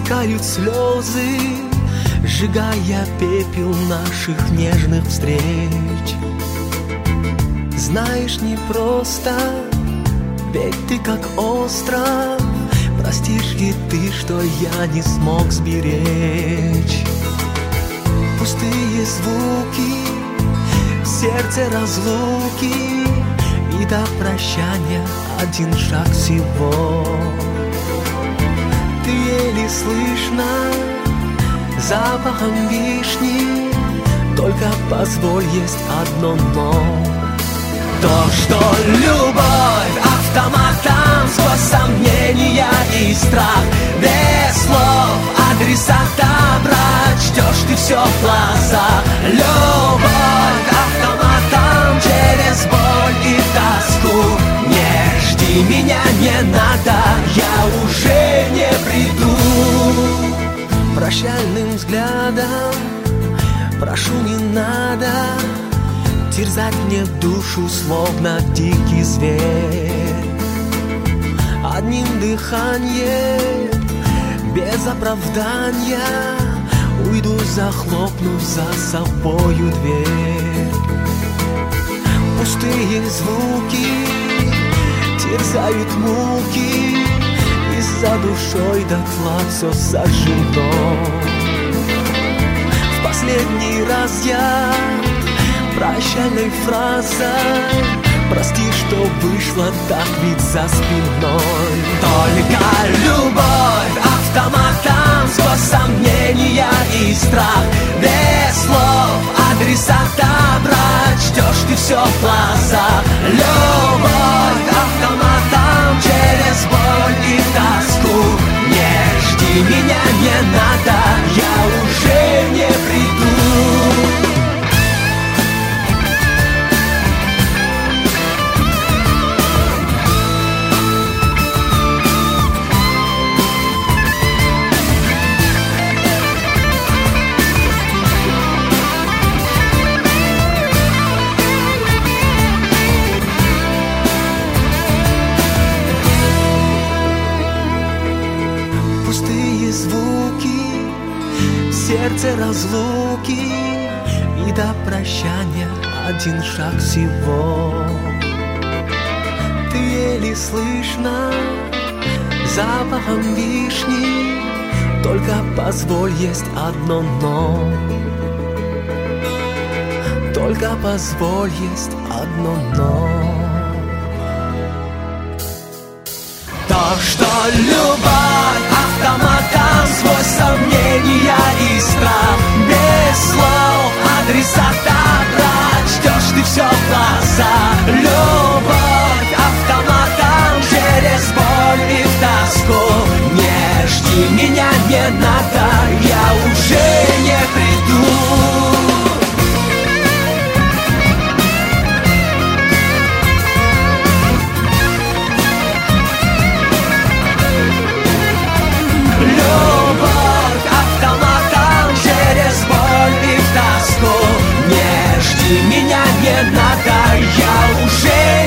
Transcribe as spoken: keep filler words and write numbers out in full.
Стекают слезы, сжигая пепел наших нежных встреч. Знаешь, не просто, ведь ты как остров. Простишь ли ты, что я не смог сберечь? Пустые звуки, в сердце разлуки, и до прощания один шаг всего. Ты еле слышно запахом вишни, только позволь, есть одно но. То, что любовь автоматом сквозь сомнения и страх, без слов адресата брать, ждешь ты все в глазах. Любовь автоматом через боль и тоску. Не жди меня, не надо, я уже не приду. Прощальным взглядом прошу, не надо терзать мне душу, словно дикий зверь. Одним дыханием, без оправдания, уйду, захлопнув за собою дверь. Пустые звуки терзают муки, и за душой дотла все сожжено. В последний раз я прощальной фразой прости, что вышло так, ведь за спиной. Только любовь автоматом сквозь сомнения и страх, без слов адресата брать, ждешь ты все в глазах. Любовь автоматом через боль и тоску. Не жди меня, не надо, я уже не приду. Сердце разлуки, и до прощания один шаг всего. Ты еле слышно запахом вишни, только позволь, есть одно но. Только позволь, есть одно но. То, что любовь автоматом сквозь сомнения и страх, без слов адресата брать, ждешь ты все в глаза. Любовь автоматом через боль и тоску. Не жди меня, не надо, я уже не приду. Не жди меня, не надо, я уже